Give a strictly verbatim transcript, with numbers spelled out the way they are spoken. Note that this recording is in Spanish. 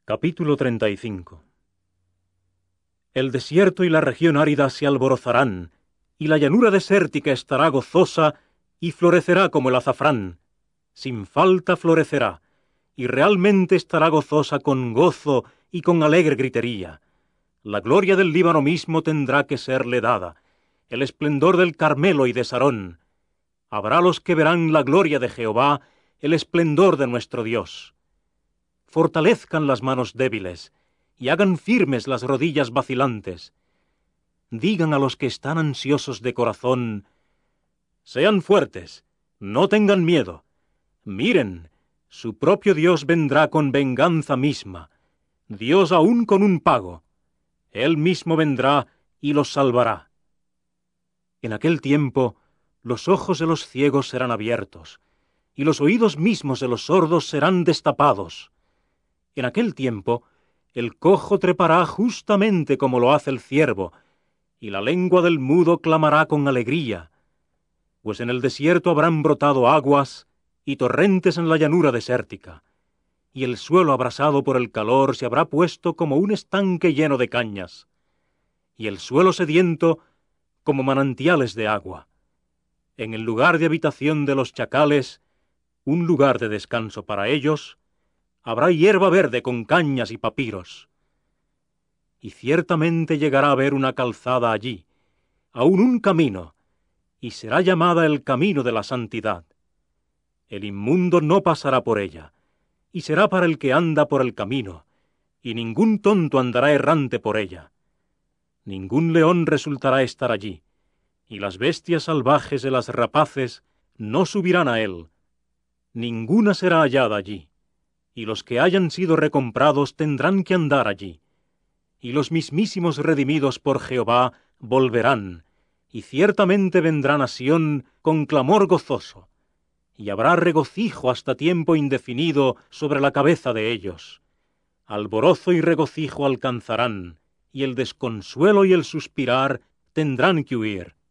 Capítulo treinta y cinco. El desierto y la región árida se alborozarán, y la llanura desértica estará gozosa y florecerá como el azafrán. Sin falta florecerá, y realmente estará gozosa con gozo y con alegre gritería. La gloria del Líbano mismo tendrá que serle dada, el esplendor del Carmelo y de Sarón. Habrá los que verán la gloria de Jehová, el esplendor de nuestro Dios. Fortalezcan las manos débiles, y hagan firmes las rodillas vacilantes. Digan a los que están ansiosos de corazón: sean fuertes, no tengan miedo. Miren, su propio Dios vendrá con venganza misma, Dios aún con un pago. Él mismo vendrá y los salvará. En aquel tiempo, los ojos de los ciegos serán abiertos, y los oídos mismos de los sordos serán destapados. En aquel tiempo, el cojo trepará justamente como lo hace el ciervo, y la lengua del mudo clamará con alegría, pues en el desierto habrán brotado aguas y torrentes en la llanura desértica, y el suelo abrasado por el calor se habrá puesto como un estanque lleno de cañas, y el suelo sediento como manantiales de agua. En el lugar de habitación de los chacales, un lugar de descanso para ellos, habrá hierba verde con cañas y papiros. Y ciertamente llegará a haber una calzada allí, aún un camino, y será llamada el camino de la santidad. El inmundo no pasará por ella, y será para el que anda por el camino, y ningún tonto andará errante por ella. Ningún león resultará estar allí, y las bestias salvajes de las rapaces no subirán a él. Ninguna será hallada allí, y los que hayan sido recomprados tendrán que andar allí. Y los mismísimos redimidos por Jehová volverán, y ciertamente vendrán a Sión con clamor gozoso, y habrá regocijo hasta tiempo indefinido sobre la cabeza de ellos. Alborozo y regocijo alcanzarán, y el desconsuelo y el suspirar tendrán que huir.